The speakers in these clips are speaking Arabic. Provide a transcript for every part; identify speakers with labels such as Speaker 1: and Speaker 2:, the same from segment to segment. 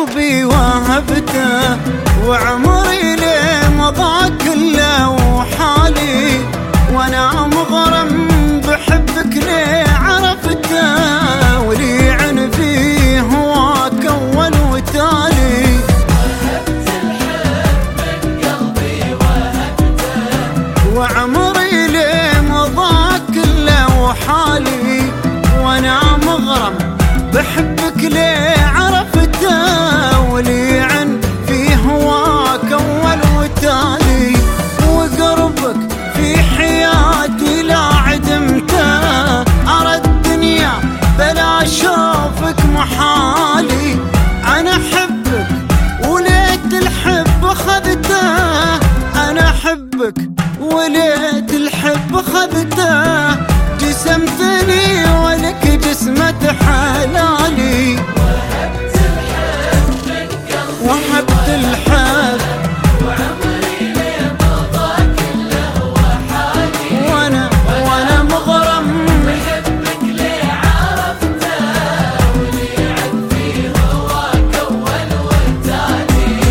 Speaker 1: قلبي وهبته وعمري ليه مضى كله وحالي، وانا مغرم بحبك ليه عرفته، ولي عن فيه هواك اول وتالي.
Speaker 2: وهبت الحب من قلبي وهبته
Speaker 1: وعمري ليه مضى كله وحالي، وانا مغرم بحبك ليه عرفته، ولي عن في هواك اول وتالي. وقربك في حياتي لا عدمته، ارى الدنيا بلا اشوفك محالي. انا احبك وليت الحب خذته، انا احبك وليت الحب خذته، جسمتني ولك جسمة حلالي.
Speaker 2: وهبت الحب من قلبي
Speaker 1: وهبت الحب
Speaker 2: وعمري ليه مضى كله وحالي،
Speaker 1: وانا مغرم
Speaker 2: بحبك ليه عرفته، ولي عن في هواك اول وتالي.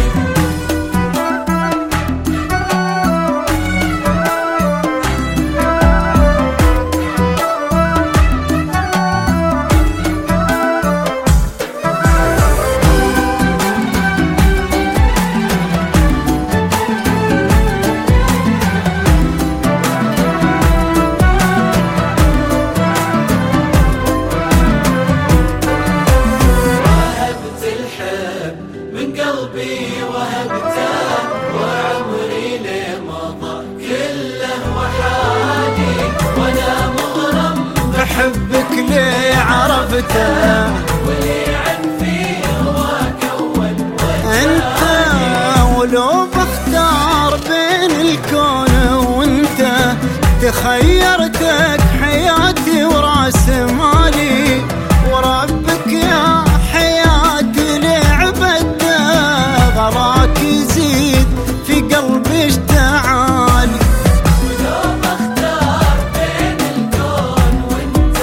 Speaker 2: وهبت الحب من قلبي وهبته وعمري ليه مضى كله وحالي، وانا مغرم
Speaker 1: بحبك ليه عرفته،
Speaker 2: ولي عن في هواك اول
Speaker 1: انت ولو بختار بين الكون وانت، تخيرتك حياتي وراس مالي. وربك يا حياتي لعبته، غراك يزيد في قلبي اشتعال.
Speaker 2: ولو بختار بين الكون وانت،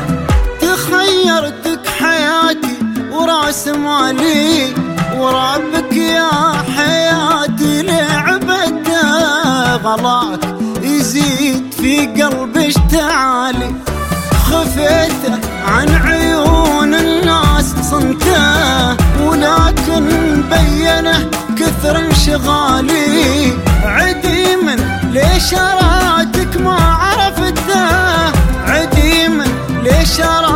Speaker 1: تخيرتك حياتي وراس مالي. وربك يا حياتي لعبته، غلاك يزيد في قلبي اشتعالي. خفيته عن عيون الناس صنته، ولكن بينه كثر انشغالي. عديما ليش اراتك ما عرفته، عديما ليش